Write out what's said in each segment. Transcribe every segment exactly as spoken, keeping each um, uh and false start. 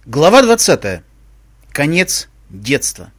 Глава двадцатая. Конец детства.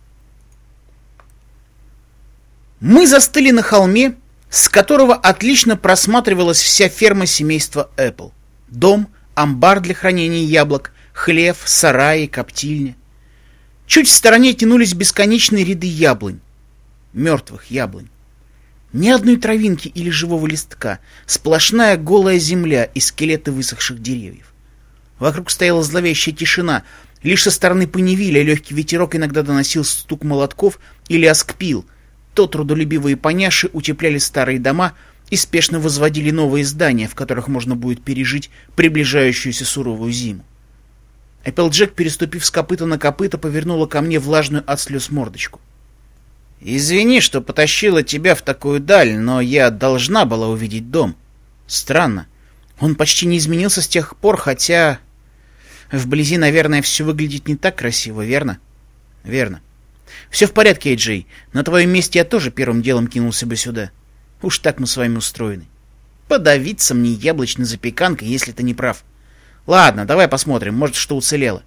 Мы застыли на холме, с которого отлично просматривалась вся ферма семейства Эппл. Дом, амбар для хранения яблок, хлев, сараи, коптильня. Чуть в стороне тянулись бесконечные ряды яблонь. Мертвых яблонь. Ни одной травинки или живого листка, сплошная голая земля и скелеты высохших деревьев. Вокруг стояла зловещая тишина. Лишь со стороны Поневиля легкий ветерок иногда доносил стук молотков и лязг пил. То трудолюбивые поняши утепляли старые дома и спешно возводили новые здания, в которых можно будет пережить приближающуюся суровую зиму. Эпплджек, переступив с копыта на копыта, повернула ко мне влажную от слез мордочку. «Извини, что потащила тебя в такую даль, но я должна была увидеть дом. Странно. Он почти не изменился с тех пор, хотя... Вблизи, наверное, все выглядит не так красиво, верно?» «Верно. Все в порядке, Эй-Джей. На твоем месте я тоже первым делом кинулся бы сюда. Уж так мы с вами устроены. Подавиться мне яблочной запеканкой, если ты не прав. Ладно, давай посмотрим, может, что уцелело».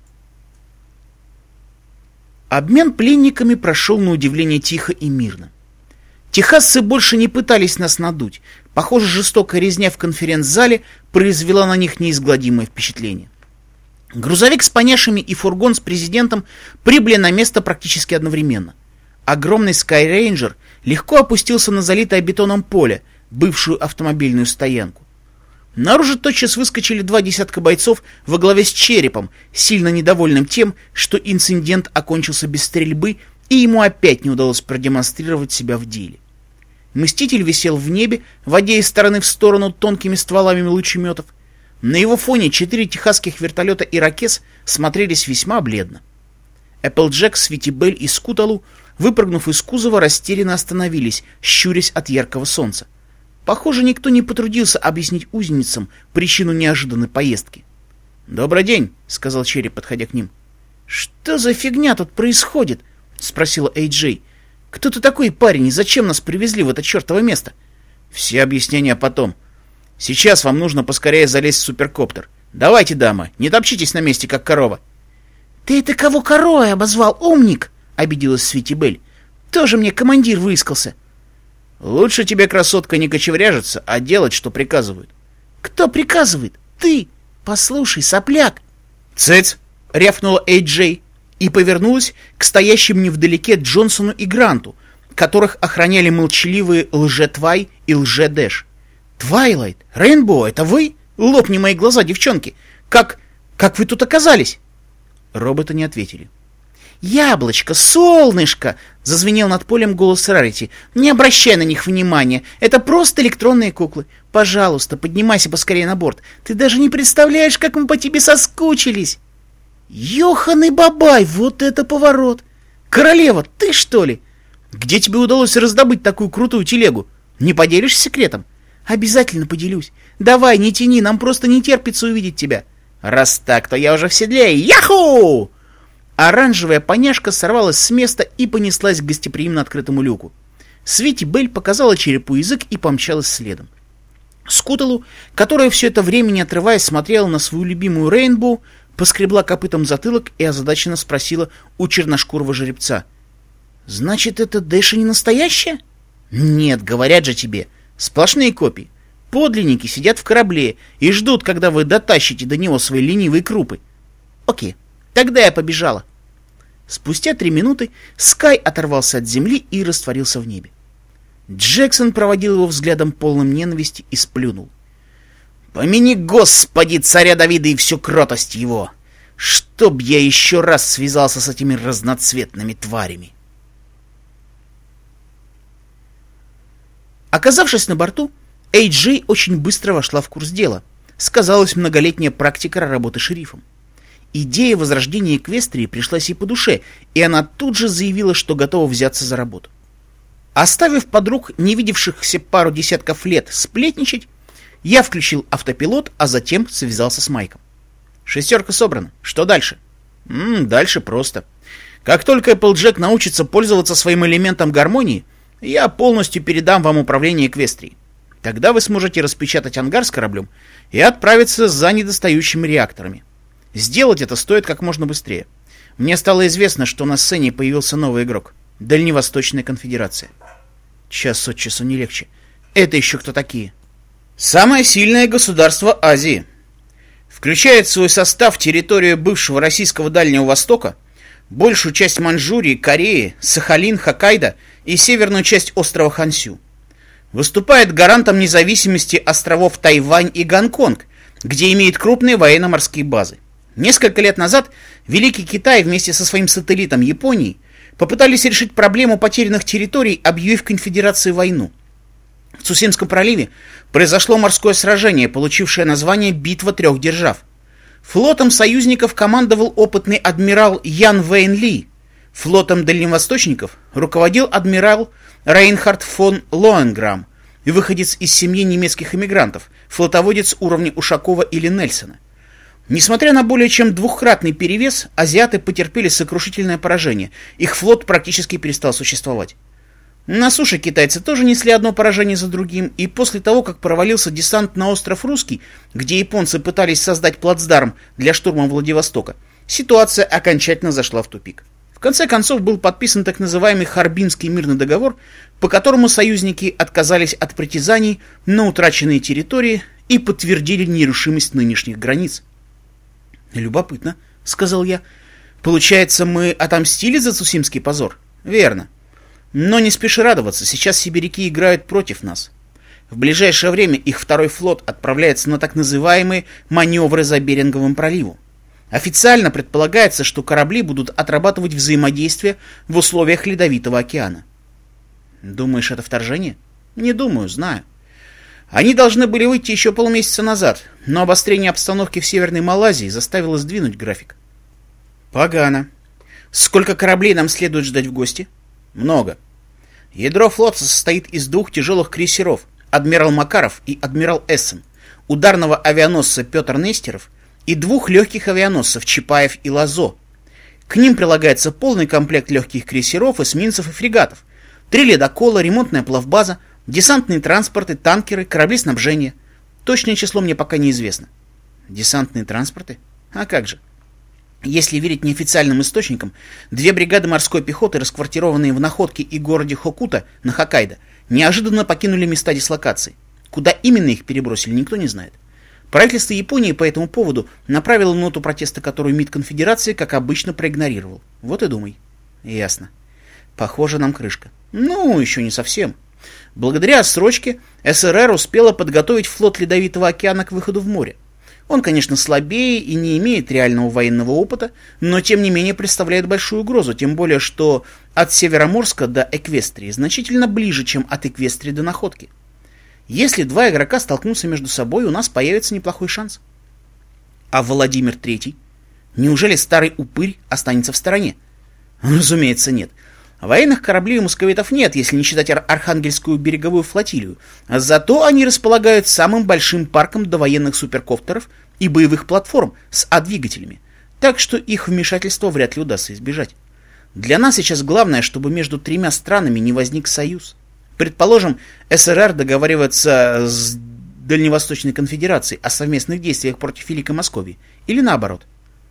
Обмен пленниками прошел на удивление тихо и мирно. Техасцы больше не пытались нас надуть. Похоже, жестокая резня в конференц-зале произвела на них неизгладимое впечатление. Грузовик с поняшами и фургон с президентом прибыли на место практически одновременно. Огромный Скайрейнджер легко опустился на залитое бетоном поле, бывшую автомобильную стоянку. Наружу тотчас выскочили два десятка бойцов во главе с Черепом, сильно недовольным тем, что инцидент окончился без стрельбы, и ему опять не удалось продемонстрировать себя в деле. Мститель висел в небе, водя из стороны в сторону тонкими стволами лучеметов. На его фоне четыре техасских вертолета «Ирокез» смотрелись весьма бледно. Эпплджек, Свитибель и Скуталу, выпрыгнув из кузова, растерянно остановились, щурясь от яркого солнца. Похоже, никто не потрудился объяснить узницам причину неожиданной поездки. «Добрый день», — сказал Череп, подходя к ним. «Что за фигня тут происходит?» — спросила Эй-Джей. «Кто ты такой, парень, и зачем нас привезли в это чертово место?» «Все объяснения потом. Сейчас вам нужно поскорее залезть в суперкоптер. Давайте, дама, не топчитесь на месте, как корова». «Ты это кого коровой обозвал, умник?» — обиделась Свитибель. «Тоже мне командир выискался». «Лучше тебе, красотка, не кочевряжиться, а делать, что приказывают». «Кто приказывает? Ты! Послушай, сопляк!» «Цыц!» — рявкнула Эй-Джей и повернулась к стоящим невдалеке Джонсону и Гранту, которых охраняли молчаливые Лже-Твай и Лже-Дэш. «Твайлайт! Рейнбоу, это вы? Лопни мои глаза, девчонки! Как... как вы тут оказались?» Роботы не ответили. «Яблочко, солнышко!» — зазвенел над полем голос Рарити. «Не обращай на них внимания. Это просто электронные куклы. Пожалуйста, поднимайся поскорее на борт. Ты даже не представляешь, как мы по тебе соскучились!» «Йохан и бабай, вот это поворот! Королева, ты что ли? Где тебе удалось раздобыть такую крутую телегу? Не поделишься секретом?» «Обязательно поделюсь. Давай, не тяни, нам просто не терпится увидеть тебя». «Раз так, то я уже в седле. Яху!» Оранжевая поняшка сорвалась с места и понеслась к гостеприимно открытому люку. Свитибель показала Черепу язык и помчалась следом. Скуталу, которая все это время не отрываясь смотрела на свою любимую Рейнбоу, поскребла копытом затылок и озадаченно спросила у черношкурого жеребца. «Значит, это Дэша не настоящая?» «Нет, говорят же тебе. Сплошные копии. Подлинники сидят в корабле и ждут, когда вы дотащите до него свои ленивые крупы». «Окей, тогда я побежала». Спустя три минуты Скай оторвался от земли и растворился в небе. Джексон проводил его взглядом полным ненависти и сплюнул. «Помяни, Господи, царя Давида и всю кротость его! Чтоб я еще раз связался с этими разноцветными тварями!» Оказавшись на борту, Эй-Джей очень быстро вошла в курс дела. Сказалась многолетняя практика работы шерифом. Идея возрождения Эквестрии пришлась ей по душе, и она тут же заявила, что готова взяться за работу. Оставив подруг, не видевшихся пару десятков лет, сплетничать, я включил автопилот, а затем связался с Майком. «Шестерка собрана. Что дальше?» М-м, «Дальше просто. Как только Эпплджек научится пользоваться своим элементом гармонии, я полностью передам вам управление Эквестрией. Тогда вы сможете распечатать ангар с кораблем и отправиться за недостающими реакторами. Сделать это стоит как можно быстрее. Мне стало известно, что на сцене появился новый игрок — Дальневосточная конфедерация. Час от часу не легче. Это еще кто такие? Самое сильное государство Азии. Включает в свой состав территорию бывшего российского Дальнего Востока, большую часть Маньчжурии, Кореи, Сахалин, Хоккайдо и северную часть острова Хансю. Выступает гарантом независимости островов Тайвань и Гонконг, где имеет крупные военно-морские базы. Несколько лет назад Великий Китай вместе со своим сателлитом Японией попытались решить проблему потерянных территорий, объявив конфедерации войну. В Цусимском проливе произошло морское сражение, получившее название «Битва трех держав». Флотом союзников командовал опытный адмирал Ян Вейн Ли. Флотом дальневосточников руководил адмирал Рейнхард фон Лоенграм, выходец из семьи немецких эмигрантов, флотоводец уровня Ушакова или Нельсона. Несмотря на более чем двухкратный перевес, азиаты потерпели сокрушительное поражение, их флот практически перестал существовать. На суше китайцы тоже несли одно поражение за другим, и после того, как провалился десант на остров Русский, где японцы пытались создать плацдарм для штурма Владивостока, ситуация окончательно зашла в тупик. В конце концов был подписан так называемый Харбинский мирный договор, по которому союзники отказались от притязаний на утраченные территории и подтвердили нерушимость нынешних границ. «Любопытно», — сказал я. «Получается, мы отомстили за цусимский позор?» «Верно. Но не спеши радоваться, сейчас сибиряки играют против нас. В ближайшее время их второй флот отправляется на так называемые маневры за Беринговым проливом. Официально предполагается, что корабли будут отрабатывать взаимодействие в условиях Ледовитого океана». «Думаешь, это вторжение?» «Не думаю, знаю. Они должны были выйти еще полмесяца назад, но обострение обстановки в Северной Малайзии заставило сдвинуть график». «Погано. Сколько кораблей нам следует ждать в гости?» «Много. Ядро флота состоит из двух тяжелых крейсеров, адмирал Макаров и адмирал Эссен, ударного авианосца Петр Нестеров и двух легких авианосцев Чапаев и Лазо. К ним прилагается полный комплект легких крейсеров, эсминцев и фрегатов, три ледокола, ремонтная плавбаза, десантные транспорты, танкеры, корабли снабжения. Точное число мне пока неизвестно». «Десантные транспорты? А как же?» Если верить неофициальным источникам, две бригады морской пехоты, расквартированные в Находке и городе Хоккута на Хоккайдо, неожиданно покинули места дислокации. Куда именно их перебросили, никто не знает. Правительство Японии по этому поводу направило ноту протеста, которую МИД Конфедерации, как обычно, проигнорировал. Вот и думай. Ясно. Похоже, нам крышка. Ну, еще не совсем. Благодаря отсрочке СССР успела подготовить флот Ледовитого океана к выходу в море. Он, конечно, слабее и не имеет реального военного опыта, но тем не менее представляет большую угрозу, тем более, что от Североморска до Эквестрии значительно ближе, чем от Эквестрии до Находки. Если два игрока столкнутся между собой, у нас появится неплохой шанс. А Владимир Третий? Неужели старый упырь останется в стороне? Разумеется, нет. Военных кораблей у московитов нет, если не считать Ар- Архангельскую береговую флотилию. Зато они располагают самым большим парком довоенных суперкоптеров и боевых платформ с А-двигателями, так что их вмешательства вряд ли удастся избежать. Для нас сейчас главное, чтобы между тремя странами не возник союз. Предположим, СССР договаривается с Дальневосточной конфедерацией о совместных действиях против Великой Московии, или наоборот.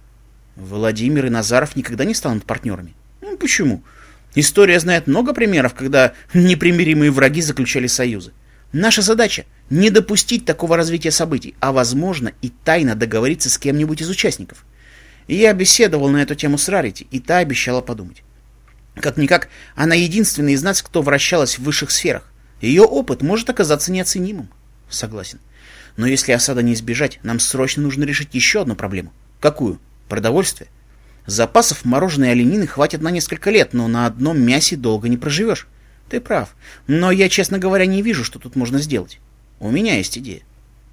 Владимир и Назаров никогда не станут партнерами. Ну, почему? История знает много примеров, когда непримиримые враги заключали союзы. Наша задача — не допустить такого развития событий, а, возможно, и тайно договориться с кем-нибудь из участников. Я беседовал на эту тему с Рарити, и та обещала подумать. Как-никак, она единственная из нас, кто вращалась в высших сферах. Ее опыт может оказаться неоценимым. Согласен. Но если осады не избежать, нам срочно нужно решить еще одну проблему. Какую? Продовольствие. Запасов мороженой оленины хватит на несколько лет, но на одном мясе долго не проживешь. Ты прав. Но я, честно говоря, не вижу, что тут можно сделать. У меня есть идея.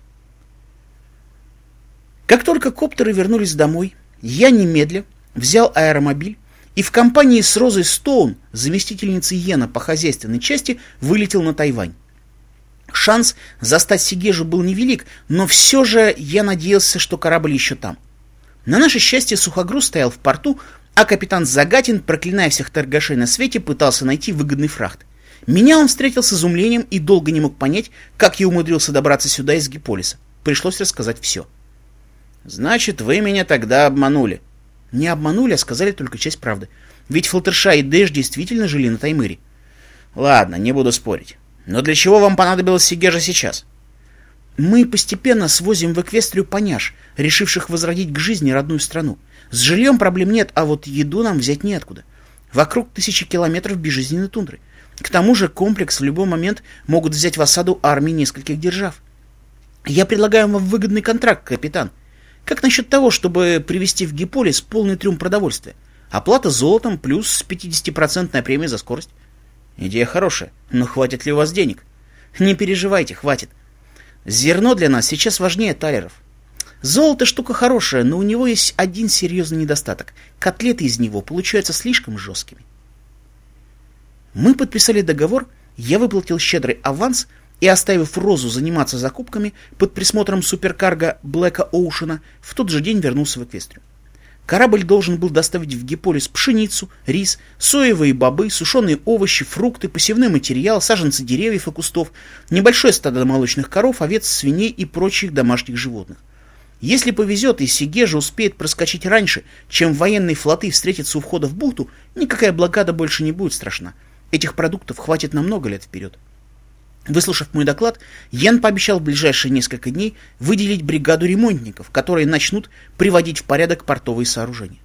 Как только коптеры вернулись домой, я немедля взял аэромобиль и в компании с Розой Стоун, заместительницей Йена по хозяйственной части, вылетел на Тайвань. Шанс застать Сигежу был невелик, но все же я надеялся, что корабль еще там. На наше счастье, сухогруз стоял в порту, а капитан Загатин, проклиная всех торгашей на свете, пытался найти выгодный фрахт. Меня он встретил с изумлением и долго не мог понять, как я умудрился добраться сюда из Гиполиса. Пришлось рассказать все. Значит, вы меня тогда обманули. Не обманули, а сказали только часть правды. Ведь Флаттершай и Дэш действительно жили на Таймыре. Ладно, не буду спорить. Но для чего вам понадобилась Сигежа сейчас? Мы постепенно свозим в Эквестрию поняш, решивших возродить к жизни родную страну. С жильем проблем нет, а вот еду нам взять неоткуда. Вокруг тысячи километров безжизненной тундры. К тому же комплекс в любой момент могут взять в осаду армии нескольких держав. Я предлагаю вам выгодный контракт, капитан. Как насчет того, чтобы привезти в Гиполис полный трюм продовольствия? Оплата золотом плюс пятидесятипроцентная премия за скорость. Идея хорошая, но хватит ли у вас денег? Не переживайте, хватит. Зерно для нас сейчас важнее талеров. Золото штука хорошая, но у него есть один серьезный недостаток. Котлеты из него получаются слишком жесткими. Мы подписали договор, я выплатил щедрый аванс и, оставив Розу заниматься закупками под присмотром суперкарго Блэка Оушена, в тот же день вернулся в Эквестрию. Корабль должен был доставить в Гиполис пшеницу, рис, соевые бобы, сушеные овощи, фрукты, посевной материал, саженцы деревьев и кустов, небольшое стадо молочных коров, овец, свиней и прочих домашних животных. Если повезет и Сигежа успеет проскочить раньше, чем военные флоты встретятся у входа в бухту, никакая блокада больше не будет страшна. Этих продуктов хватит на много лет вперед. Выслушав мой доклад, Ян пообещал в ближайшие несколько дней выделить бригаду ремонтников, которые начнут приводить в порядок портовые сооружения.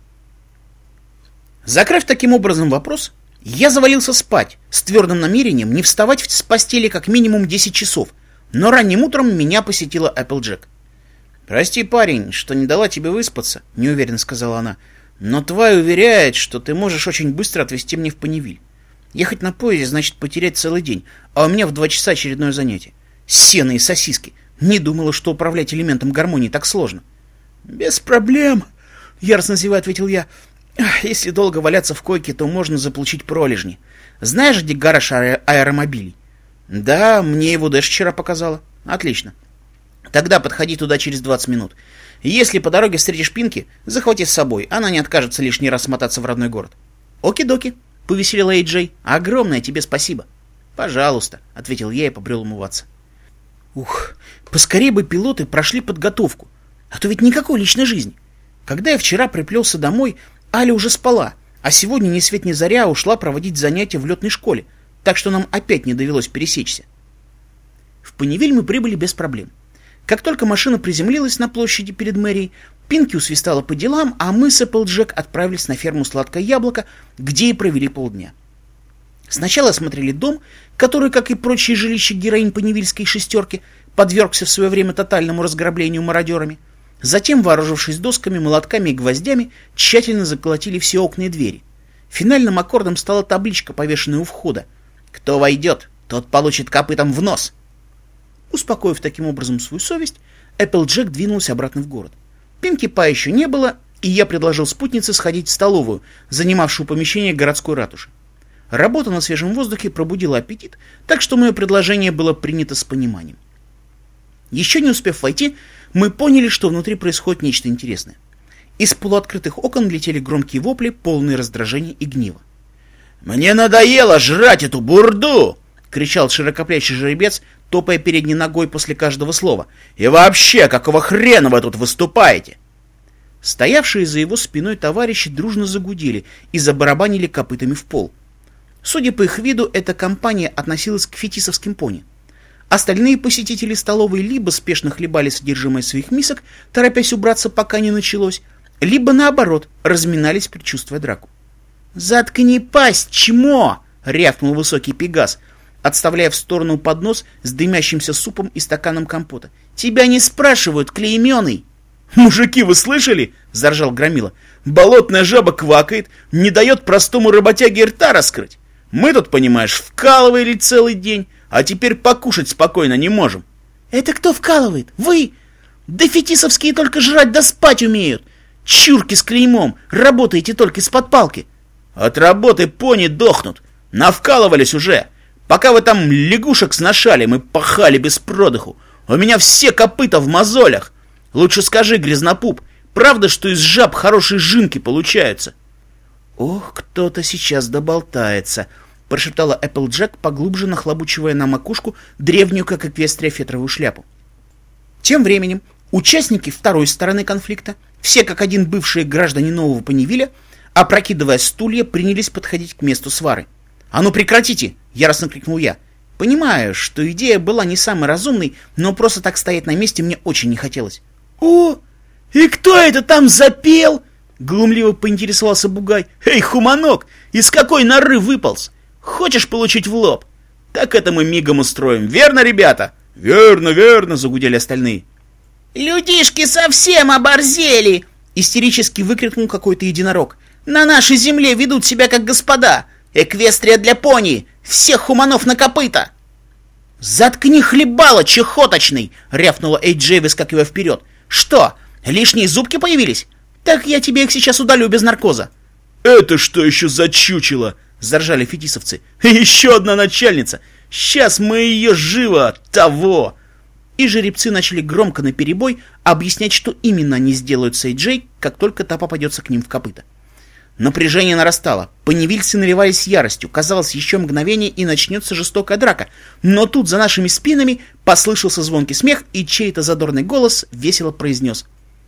Закрыв таким образом вопрос, я завалился спать с твердым намерением не вставать с постели как минимум десять часов, но ранним утром меня посетила Эпплджек. «Прости, парень, что не дала тебе выспаться», — неуверенно сказала она, «но Твай уверяет, что ты можешь очень быстро отвезти меня в Поневиль. Ехать на поезде значит потерять целый день, а у меня в два часа очередное занятие. Сено и сосиски. Не думала, что управлять элементом гармонии так сложно». «Без проблем», — яростно зевая ответил я. «Если долго валяться в койке, то можно заполучить пролежни. Знаешь, где гараж аэ- аэромобилей?» «Да, мне его Дэш вчера показала». «Отлично. Тогда подходи туда через двадцать минут. Если по дороге встретишь Пинки, захвати с собой, она не откажется лишний раз смотаться в родной город». «Оки-доки», — повеселила Эй Джей. «Огромное тебе спасибо». «Пожалуйста», — ответил я и побрел умываться. Ух, поскорее бы пилоты прошли подготовку, а то ведь никакой личной жизни. Когда я вчера приплелся домой, Аля уже спала, а сегодня ни свет ни заря ушла проводить занятия в летной школе, так что нам опять не довелось пересечься. В Поневиль мы прибыли без проблем. Как только машина приземлилась на площади перед мэрией, Пинки усвистала по делам, а мы с Эпплджек отправились на ферму «Сладкое яблоко», где и провели полдня. Сначала осмотрели дом, который, как и прочие жилища героинь поневильской шестерки, подвергся в свое время тотальному разграблению мародерами. Затем, вооружившись досками, молотками и гвоздями, тщательно заколотили все окна и двери. Финальным аккордом стала табличка, повешенная у входа: «Кто войдет, тот получит копытом в нос». Успокоив таким образом свою совесть, Эпплджек двинулась обратно в город. Пинки Пай еще не было, и я предложил спутнице сходить в столовую, занимавшую помещение городской ратуши. Работа на свежем воздухе пробудила аппетит, так что мое предложение было принято с пониманием. Еще не успев войти, мы поняли, что внутри происходит нечто интересное. Из полуоткрытых окон летели громкие вопли, полные раздражения и гнева. «Мне надоело жрать эту бурду!» — кричал широкоплечий жеребец, топая передней ногой после каждого слова. «И вообще, какого хрена вы тут выступаете?» Стоявшие за его спиной товарищи дружно загудели и забарабанили копытами в пол. Судя по их виду, эта компания относилась к фетисовским пони. Остальные посетители столовой либо спешно хлебали содержимое своих мисок, торопясь убраться, пока не началось, либо, наоборот, разминались, предчувствуя драку. «Заткни пасть, чмо!» — рявкнул высокий пегас, отставляя в сторону поднос с дымящимся супом и стаканом компота. «Тебя не спрашивают, клейменый!» «Мужики, вы слышали?» — заржал Громила. «Болотная жаба квакает, не дает простому работяге рта раскрыть. Мы тут, понимаешь, вкалывали целый день, а теперь покушать спокойно не можем». «Это кто вкалывает? Вы? Да фетисовские только жрать да спать умеют. Чурки с клеймом, работаете только из-под палки». «От работы пони дохнут. Навкалывались уже. Пока вы там лягушек сношали, мы пахали без продыху. У меня все копыта в мозолях. Лучше скажи, грязнопуп, правда, что из жаб хорошие жинки получаются?» «Ох, кто-то сейчас доболтается», — прошептала Эпплджек, поглубже нахлобучивая на макушку древнюю, как Эквестрия, фетровую шляпу. Тем временем Участники второй стороны конфликта, все как один бывшие граждане Нового Поневиля, опрокидывая стулья, принялись подходить к месту свары. «А ну прекратите!» — яростно крикнул я. Понимаю, что идея была не самой разумной, но просто так стоять на месте мне очень не хотелось. «О, и кто это там запел?» — глумливо поинтересовался Бугай. «Эй, Хуманок, из какой норы выполз? Хочешь получить в лоб? Так это мы мигом устроим, верно, ребята?» «Верно, верно!» — загудели остальные. «Людишки совсем оборзели!» — истерически выкрикнул какой-то единорог. «На нашей земле ведут себя как господа! Эквестрия для пони! Всех хуманов на копыта!» «Заткни хлебало, чехоточный!» — рявкнула Эй Джей, выскакивая вперед. «Что, лишние зубки появились? Так я тебе их сейчас удалю без наркоза!» «Это что еще за чучело?» — заржали фетисовцы. «Еще одна начальница! Сейчас мы ее живо того!» И жеребцы начали громко наперебой объяснять, что именно они сделают с Эй Джей, как только та попадется к ним в копыта. Напряжение нарастало. Поневильцы наливались яростью. Казалось, еще мгновение, и начнется жестокая драка. Но тут за нашими спинами послышался звонкий смех, и чей-то задорный голос весело произнес: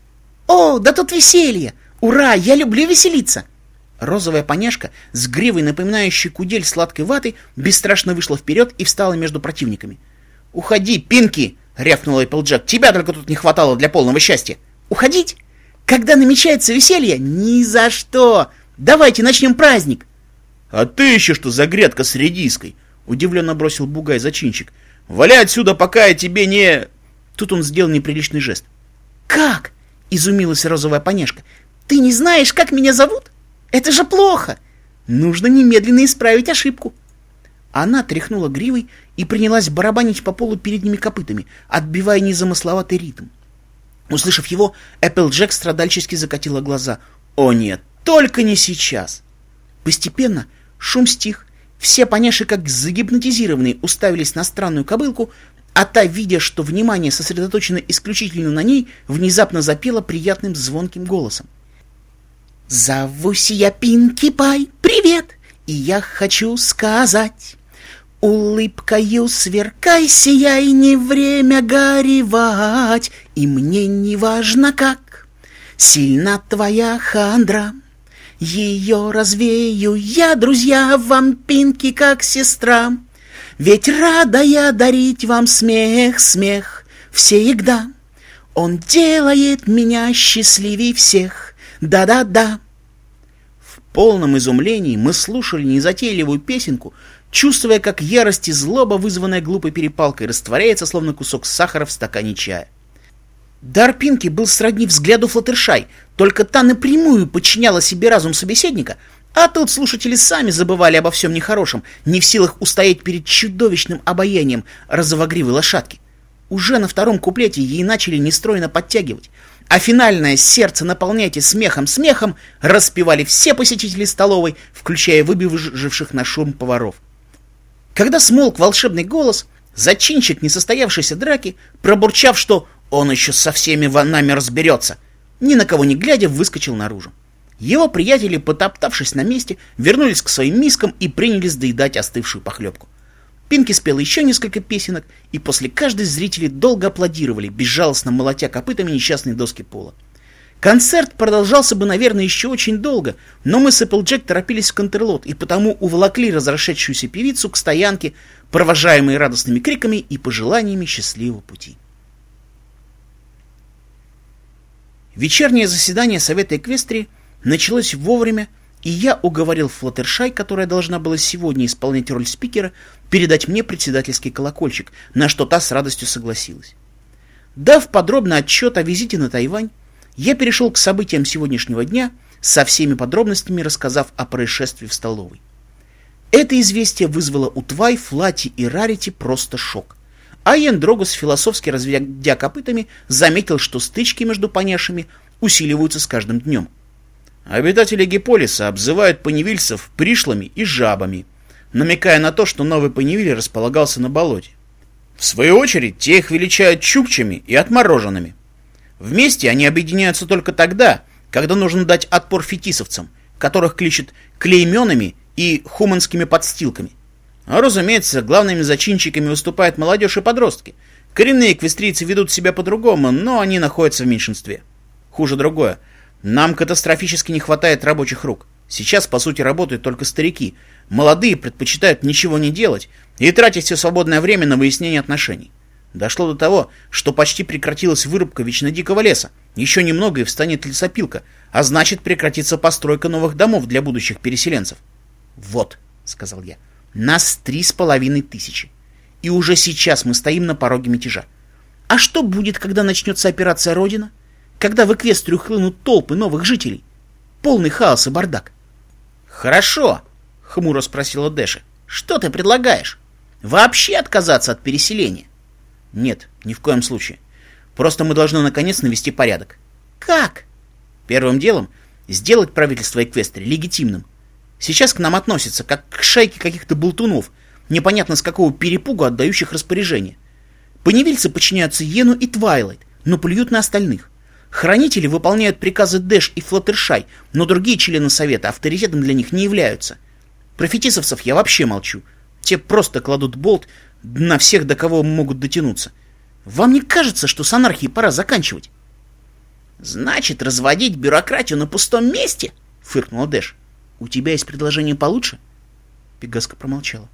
«О, да тут веселье! Ура, я люблю веселиться!» Розовая поняшка с гривой, напоминающей кудель сладкой ваты, бесстрашно вышла вперед и встала между противниками. «Уходи, Пинки!» — рявкнула Эпплджек. «Тебя только тут не хватало для полного счастья!» «Уходить? Когда намечается веселье? Ни за что! Давайте начнем праздник!» «А ты еще что за грядка с редиской?» — удивленно бросил Бугай-зачинщик. «Валяй отсюда, пока я тебе не...» Тут он сделал неприличный жест. «Как?» — изумилась розовая поняшка. «Ты не знаешь, как меня зовут? Это же плохо! Нужно немедленно исправить ошибку!» Она тряхнула гривой и принялась барабанить по полу передними копытами, отбивая незамысловатый ритм. Услышав его, Эпплджек страдальчески закатила глаза. «О нет, только не сейчас!» Постепенно шум стих, все поняши, как загипнотизированные, уставились на странную кобылку, а та, видя, что внимание сосредоточено исключительно на ней, внезапно запела приятным звонким голосом. «Зовусь я Пинки Пай, привет, и я хочу сказать... Улыбкою сверкай, сияй, не время горевать, и мне не важно как сильна твоя хандра. Ее развею я, друзья, вам, Пинки, как сестра. Ведь рада я дарить вам смех, смех всегда. Он делает меня счастливей всех, да-да-да». В полном изумлении мы слушали незатейливую песенку, чувствуя, как ярость и злоба, вызванная глупой перепалкой, растворяется, словно кусок сахара в стакане чая. Дар Пинки был сродни взгляду Флаттершай, только та напрямую подчиняла себе разум собеседника, а тут слушатели сами забывали обо всем нехорошем, не в силах устоять перед чудовищным обаянием розовогривой лошадки. Уже на втором куплете ей начали нестройно подтягивать, а финальное «Сердце наполняйте смехом, смехом» распевали все посетители столовой, включая выбежавших на шум поваров. Когда смолк волшебный голос, зачинщик несостоявшейся драки, пробурчав, что он еще со всеми нами разберется, ни на кого не глядя, выскочил наружу. Его приятели, потоптавшись на месте, вернулись к своим мискам и принялись доедать остывшую похлебку. Пинки спела еще несколько песенок, и после каждой зрители долго аплодировали, безжалостно молотя копытами несчастные доски пола. Концерт продолжался бы, наверное, еще очень долго, но мы с Эпплджек торопились в Контрлот и потому уволокли разошедшуюся певицу к стоянке, провожаемой радостными криками и пожеланиями счастливого пути. Вечернее заседание Совета Эквестрии началось вовремя, и я уговорил Флаттершай, которая должна была сегодня исполнять роль спикера, передать мне председательский колокольчик, на что та с радостью согласилась. Дав подробный отчет о визите на Тайвань, я перешел к событиям сегодняшнего дня, со всеми подробностями рассказав о происшествии в столовой. Это известие вызвало у Твай, Флати и Рарити просто шок. А Яндрогус, философски разведя копытами, заметил, что стычки между поняшами усиливаются с каждым днем. Обитатели Гиполиса обзывают поневильцев пришлыми и жабами, намекая на то, что Новый Поневиль располагался на болоте. В свою очередь, те их величают чукчами и отмороженными. Вместе они объединяются только тогда, когда нужно дать отпор фетисовцам, которых кличут клейменами и хуманскими подстилками. А, разумеется, главными зачинщиками выступают молодежь и подростки, Коренные эквестрийцы ведут себя по-другому, но они находятся в меньшинстве. Хуже другое. Нам катастрофически не хватает рабочих рук. Сейчас, по сути, работают только старики. Молодые предпочитают ничего не делать и тратить все свободное время на выяснение отношений. Дошло до того, что почти прекратилась вырубка вечно дикого леса. Еще немного и встанет лесопилка, а значит прекратится постройка новых домов для будущих переселенцев. «Вот», — сказал я, — «нас три с половиной тысячи. И уже сейчас мы стоим на пороге мятежа. А что будет, когда начнется операция «Родина»? Когда в Эквестрию хлынут толпы новых жителей? Полный хаос и бардак». «Хорошо», — хмуро спросила Дэши. «Что ты предлагаешь? Вообще отказаться от переселения?» «Нет, ни в коем случае. Просто мы должны наконец навести порядок». «Как?» «Первым делом сделать правительство Эквестрии легитимным. Сейчас к нам относятся как к шайке каких-то болтунов, непонятно с какого перепугу отдающих распоряжения. Поневильцы подчиняются Йену и Твайлайт, но плюют на остальных. Хранители выполняют приказы Дэш и Флаттершай, но другие члены Совета авторитетом для них не являются. Про фетисовцев я вообще молчу. Те просто кладут болт на всех, до кого могут дотянуться. Вам не кажется, что с анархией пора заканчивать?» «Значит, разводить бюрократию на пустом месте?» — фыркнула Дэш. «У тебя есть предложение получше?» Пегаска промолчала.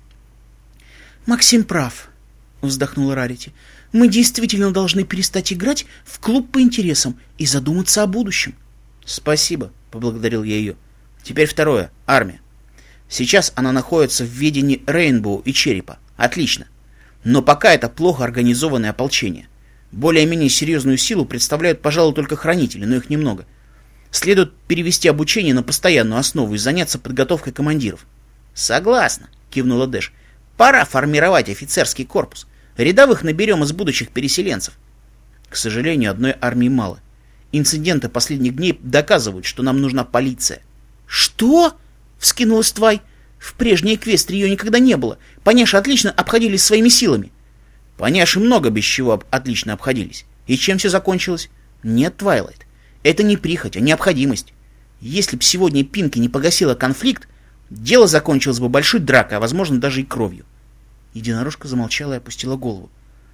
«Максим прав», — вздохнула Рарити. «Мы действительно должны перестать играть в клуб по интересам и задуматься о будущем». «Спасибо», — поблагодарил я ее. «Теперь второе. Армия. Сейчас она находится в ведении Рейнбоу и Черепа. Отлично. Но пока это плохо организованное ополчение. Более-менее серьезную силу представляют, пожалуй, только хранители, но их немного. Следует перевести обучение на постоянную основу и заняться подготовкой командиров». «Согласна», — кивнула Дэш. «Пора формировать офицерский корпус. Рядовых наберем из будущих переселенцев». К сожалению, одной армии мало. Инциденты последних дней доказывают, что нам нужна полиция. «Что?» — вскинулась Твай. «В прежней Эквестрии ее никогда не было. Поняши отлично обходились своими силами». «Поняши много без чего отлично обходились. И чем все закончилось?» «Нет, Твайлайт. Это не прихоть, а необходимость. Если б сегодня Пинки не погасила конфликт, дело закончилось бы большой дракой, а возможно даже и кровью». Единорожка замолчала и опустила голову.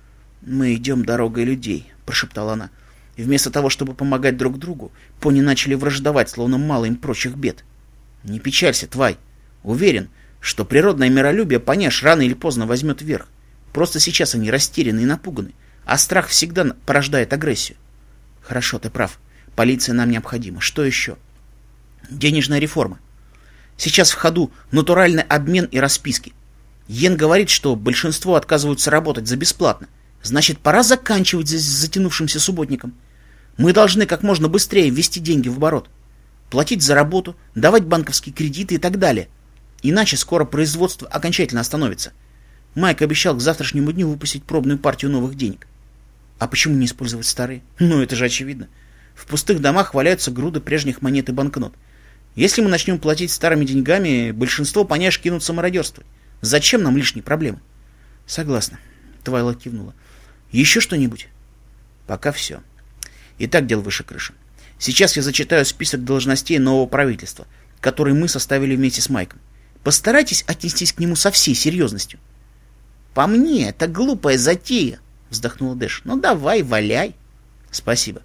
«Мы идем дорогой людей», — прошептала она. И вместо того, чтобы помогать друг другу, пони начали враждовать, словно мало им прочих бед. «Не печалься, Твай. Уверен, что природное миролюбие Поняш рано или поздно возьмет верх. Просто сейчас они растеряны и напуганы, а страх всегда порождает агрессию». «Хорошо, ты прав. Полиция нам необходима. Что еще?» «Денежная реформа. Сейчас в ходу натуральный обмен и расписки. Йен говорит, что большинство отказываются работать за бесплатно. Значит, пора заканчивать с затянувшимся субботником. Мы должны как можно быстрее ввести деньги в оборот. Платить за работу, давать банковские кредиты и так далее. Иначе скоро производство окончательно остановится. Майк обещал к завтрашнему дню выпустить пробную партию новых денег». «А почему не использовать старые?» «Ну, это же очевидно. В пустых домах валяются груды прежних монет и банкнот. Если мы начнем платить старыми деньгами, большинство поняш кинутся мародерствовать. Зачем нам лишние проблемы?» «Согласна», — Твайла кивнула. «Еще что-нибудь?» «Пока все. Итак, дел выше крыши. Сейчас я зачитаю список должностей нового правительства, который мы составили вместе с Майком. Постарайтесь отнестись к нему со всей серьезностью». «По мне, это глупая затея», — вздохнула Дэш. «Ну давай, валяй». «Спасибо.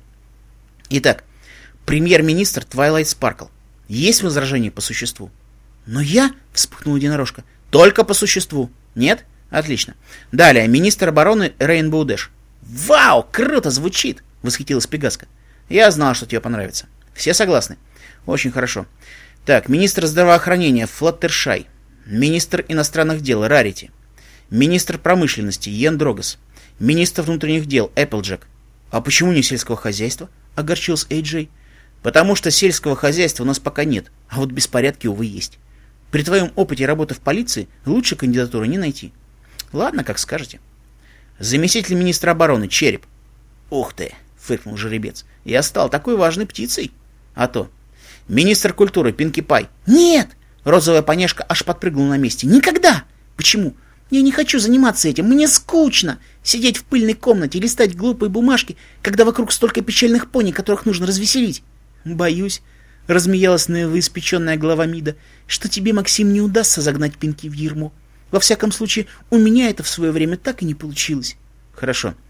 Итак, премьер-министр Твайлайт Спаркл. Есть возражения по существу?» «Но я...» — вспыхнула единорожка. «Только по существу. Нет? Отлично. Далее, министр обороны Рейнбоу Дэш». «Вау, круто звучит!» — восхитилась Пегаска. «Я знал, что тебе понравится. Все согласны?» «Очень хорошо. Так, министр здравоохранения Флаттершай. Министр иностранных дел Рарити. Министр промышленности Йен Дрогос. Министр внутренних дел Эпплджек». «А почему не сельского хозяйства?» — огорчился Эй Джей. «Потому что сельского хозяйства у нас пока нет, а вот беспорядки, увы, есть. При твоем опыте работы в полиции лучше кандидатуры не найти». «Ладно, как скажете». «Заместитель министра обороны Череп». «Ух ты!» — фыркнул жеребец. «Я стал такой важной птицей». «А то». «Министр культуры Пинки Пай». «Нет!» — розовая поняшка аж подпрыгнула на месте. «Никогда!» «Почему?» «Я не хочу заниматься этим. Мне скучно сидеть в пыльной комнате и листать глупые бумажки, когда вокруг столько печальных пони, которых нужно развеселить». «Боюсь», — размеялась новоиспеченная глава МИДа, «что тебе, Максим, не удастся загнать Пинки в ярмо. Во всяком случае, у меня это в свое время так и не получилось». «Хорошо.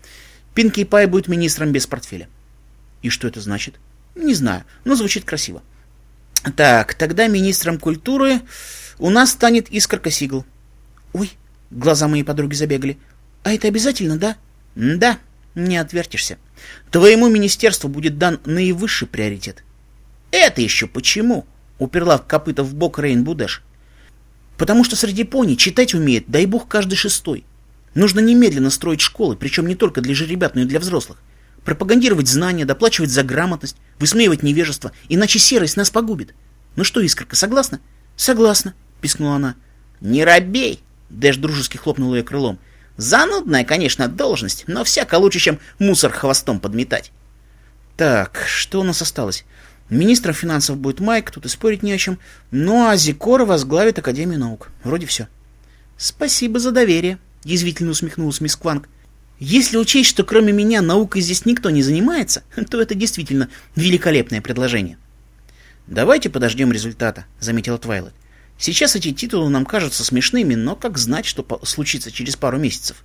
Пинки Пай будет министром без портфеля. И что это значит? Не знаю, но звучит красиво. Так, тогда министром культуры у нас станет Искорка Сигл. Ой, глаза моей подруги забегали. А это обязательно, да? Да, не отвертишься. Твоему министерству будет дан наивысший приоритет. Это еще почему? Уперла копыта в бок Рейнбу Дэш. Потому что среди пони читать умеет, дай бог, каждый шестой. Нужно немедленно строить школы, причем не только для жеребят, но и для взрослых. Пропагандировать знания, доплачивать за грамотность, высмеивать невежество, иначе серость нас погубит. Ну что, Искорка, согласна? Согласна, пискнула она. Не робей, Дэш дружески хлопнул ее крылом. Занудная, конечно, должность, но всяко лучше, чем мусор хвостом подметать. Так, что у нас осталось? Министром финансов будет Майк, тут и спорить не о чем. Ну а Зикора возглавит Академию наук. Вроде все. Спасибо за доверие, язвительно усмехнулась мисс Кванг. Если учесть, что кроме меня наукой здесь никто не занимается, то это действительно великолепное предложение. Давайте подождем результата, заметила Твайлайт. Сейчас эти титулы нам кажутся смешными, но как знать, что случится через пару месяцев?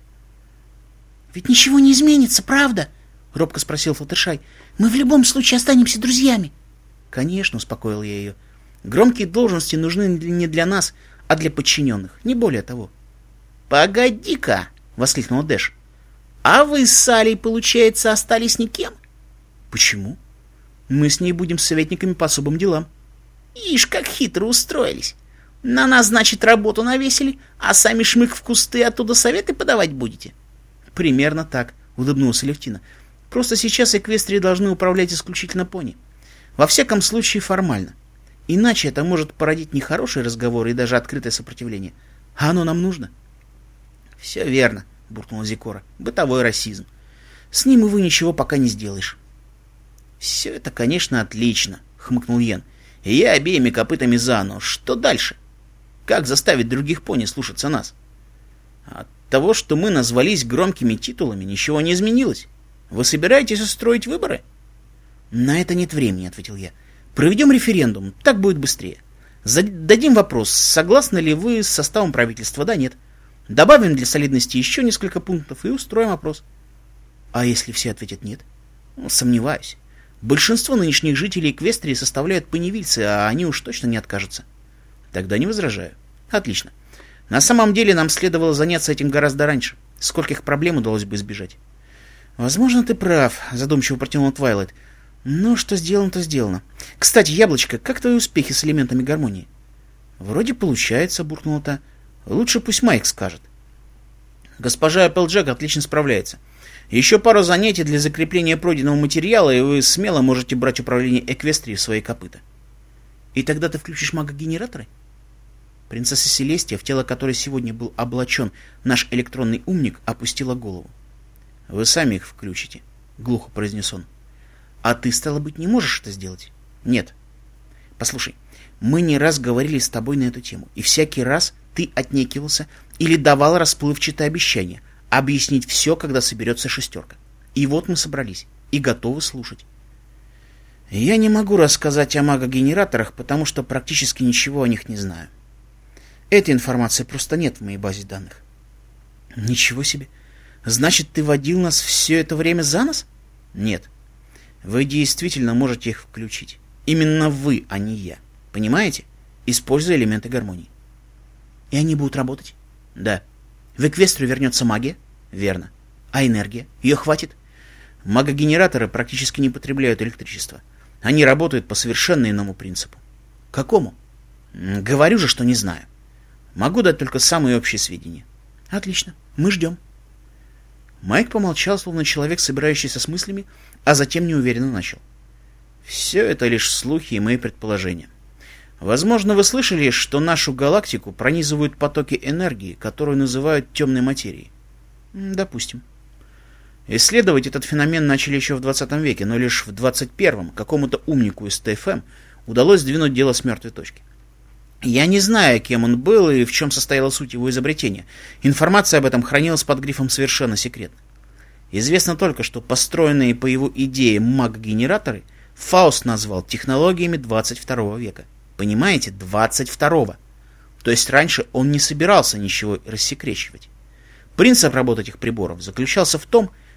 Ведь ничего не изменится, правда? Робко спросил Флаттершай. Мы в любом случае останемся друзьями. Конечно, успокоил я ее. Громкие должности нужны не для нас, а для подчиненных, не более того. Погоди-ка, воскликнул Дэш. А вы с Салей, получается, остались никем? Почему? Мы с ней будем советниками по особым делам. Ишь, как хитро устроились. На нас, значит, работу навесили, а сами шмык в кусты оттуда советы подавать будете? Примерно так, улыбнулась Алевтина. Просто сейчас Эквестрии должны управлять исключительно пони. Во всяком случае, формально. Иначе это может породить нехорошие разговоры и даже открытое сопротивление. А оно нам нужно? Все верно, буркнула Зикора. Бытовой расизм. С ним, увы, ничего пока не сделаешь. Все это, конечно, отлично, хмыкнул Йен. И я обеими копытами за, но что дальше? Как заставить других пони слушаться нас? От того, что мы назвались громкими титулами, ничего не изменилось. Вы собираетесь устроить выборы? На это нет времени, ответил я. Проведем референдум, так будет быстрее. Зададим вопрос, согласны ли вы с составом правительства, да, нет. Добавим для солидности еще несколько пунктов и устроим опрос. А если все ответят нет? Ну, сомневаюсь. Большинство нынешних жителей Эквестрии составляют поневильцы, а они уж точно не откажутся. Тогда не возражаю. Отлично. На самом деле нам следовало заняться этим гораздо раньше. Скольких проблем удалось бы избежать. Возможно, ты прав, задумчиво протянул Твайлайт. Ну, что сделано, то сделано. Кстати, Яблочко, как твои успехи с элементами гармонии? Вроде получается, буркнула та. Лучше пусть Майк скажет. Госпожа Эпплджек отлично справляется. Еще пару занятий для закрепления пройденного материала, и вы смело можете брать управление Эквестрией в свои копыта. И тогда ты включишь мага-генераторы? Принцесса Селестия, в тело которой сегодня был облачен наш электронный умник, опустила голову. Вы сами их включите, глухо произнес он. А ты, стало быть, не можешь это сделать? Нет. Послушай, мы не раз говорили с тобой на эту тему, и всякий раз ты отнекивался или давал расплывчатые обещания объяснить все, когда соберется шестерка. И вот мы собрались и готовы слушать. Я не могу рассказать о магогенераторах, потому что практически ничего о них не знаю. Этой информации просто нет в моей базе данных. Ничего себе. Значит, ты водил нас все это время за нос? Нет. Вы действительно можете их включить. Именно вы, а не я. Понимаете? Используя элементы гармонии. И они будут работать? Да. В Эквестрию вернется магия? Верно. А энергия? Ее хватит? Магогенераторы практически не потребляют электричество. Они работают по совершенно иному принципу. Какому? Говорю же, что не знаю. Могу дать только самые общие сведения. Отлично. Мы ждем. Майк помолчал, словно человек, собирающийся с мыслями, а затем неуверенно начал. Все это лишь слухи и мои предположения. Возможно, вы слышали, что нашу галактику пронизывают потоки энергии, которую называют темной материей. Допустим. Исследовать этот феномен начали еще в двадцатом веке, но лишь в двадцать первом какому-то умнику из Т Ф М удалось сдвинуть дело с мертвой точки. Я не знаю, кем он был и в чем состояла суть его изобретения. Информация об этом хранилась под грифом «совершенно секретно». Известно только, что построенные по его идее магогенераторы Фауст назвал технологиями двадцать второго века. Понимаете, двадцать второго. То есть раньше он не собирался ничего рассекречивать. Принцип работы этих приборов заключался в том,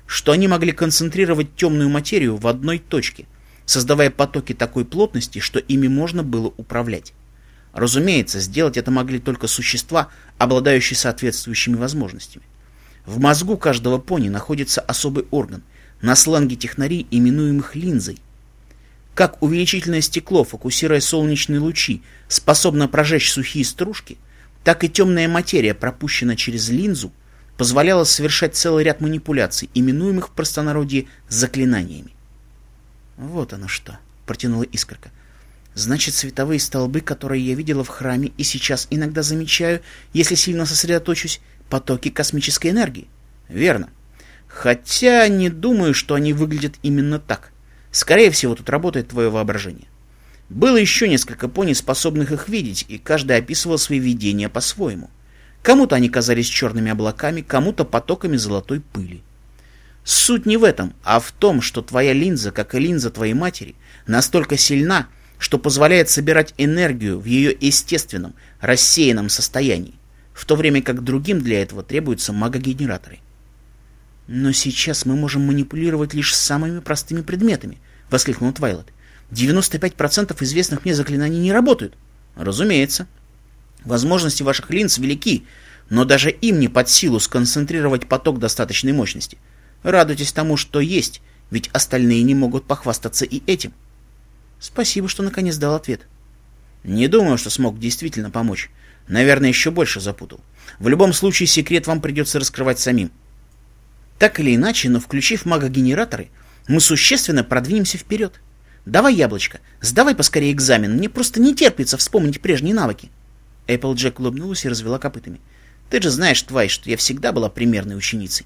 что они могли концентрировать темную материю в одной точке, создавая потоки такой плотности, что ими можно было управлять. Разумеется, сделать это могли только существа, обладающие соответствующими возможностями. В мозгу каждого пони находится особый орган, на сленге технарей именуемых линзой. Как увеличительное стекло, фокусируя солнечные лучи, способно прожечь сухие стружки, так и темная материя, пропущенная через линзу, позволяла совершать целый ряд манипуляций, именуемых в простонародье заклинаниями. «Вот оно что», — протянула Искорка. «Значит, световые столбы, которые я видела в храме и сейчас иногда замечаю, если сильно сосредоточусь, потоки космической энергии». «Верно. Хотя не думаю, что они выглядят именно так. Скорее всего, тут работает твое воображение. Было еще несколько пони, способных их видеть, и каждый описывал свои видения по-своему. Кому-то они казались черными облаками, кому-то потоками золотой пыли. Суть не в этом, а в том, что твоя линза, как и линза твоей матери, настолько сильна, что позволяет собирать энергию в ее естественном, рассеянном состоянии, в то время как другим для этого требуются магогенераторы. «Но сейчас мы можем манипулировать лишь самыми простыми предметами», — воскликнул Твайлайт. девяносто пять процентов известных мне заклинаний не работают». «Разумеется. Возможности ваших линз велики, но даже им не под силу сконцентрировать поток достаточной мощности. Радуйтесь тому, что есть, ведь остальные не могут похвастаться и этим». «Спасибо, что наконец дал ответ». «Не думаю, что смог действительно помочь. Наверное, еще больше запутал. В любом случае, секрет вам придется раскрывать самим. Так или иначе, но включив магогенераторы, мы существенно продвинемся вперед. Давай, яблочко, сдавай поскорее экзамен, мне просто не терпится вспомнить прежние навыки». Эпплджек улыбнулась и развела копытами. «Ты же знаешь, Твай, что я всегда была примерной ученицей».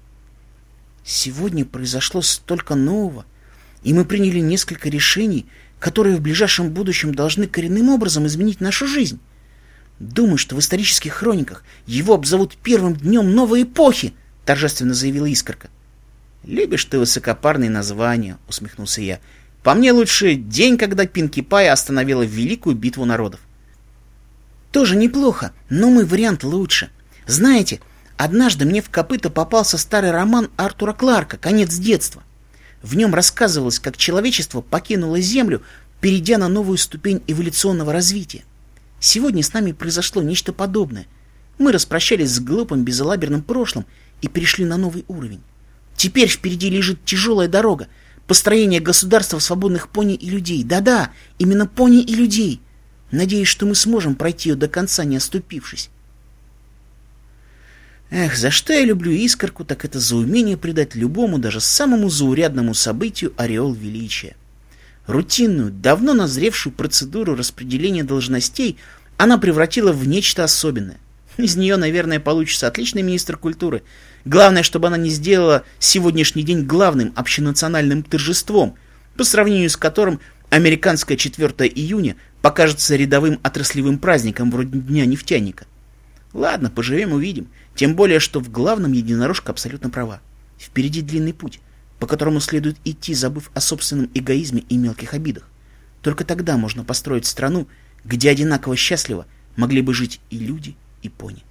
«Сегодня произошло столько нового, и мы приняли несколько решений, которые в ближайшем будущем должны коренным образом изменить нашу жизнь. Думаю, что в исторических хрониках его обзовут первым днем новой эпохи», — торжественно заявила Искорка. «Любишь ты высокопарные названия», — усмехнулся я. «По мне лучше день, когда Пинки Пай остановила великую битву народов». «Тоже неплохо, но мой вариант лучше. Знаете, однажды мне в копыта попался старый роман Артура Кларка «Конец детства». В нем рассказывалось, как человечество покинуло Землю, перейдя на новую ступень эволюционного развития. Сегодня с нами произошло нечто подобное. Мы распрощались с глупым, безалаберным прошлым и перешли на новый уровень. Теперь впереди лежит тяжелая дорога, построение государства свободных пони и людей. Да-да, именно пони и людей. Надеюсь, что мы сможем пройти ее до конца, не оступившись». Эх, за что я люблю Искорку, так это за умение придать любому, даже самому заурядному событию ореол величия. Рутинную, давно назревшую процедуру распределения должностей она превратила в нечто особенное. Из нее, наверное, получится отличный министр культуры. Главное, чтобы она не сделала сегодняшний день главным общенациональным торжеством, по сравнению с которым американское четвёртое июня покажется рядовым отраслевым праздником вроде Дня нефтяника. Ладно, поживем увидим. Тем более, что в главном единорожка абсолютно права. Впереди длинный путь, по которому следует идти, забыв о собственном эгоизме и мелких обидах. Только тогда можно построить страну, где одинаково счастливо могли бы жить и люди, и пони.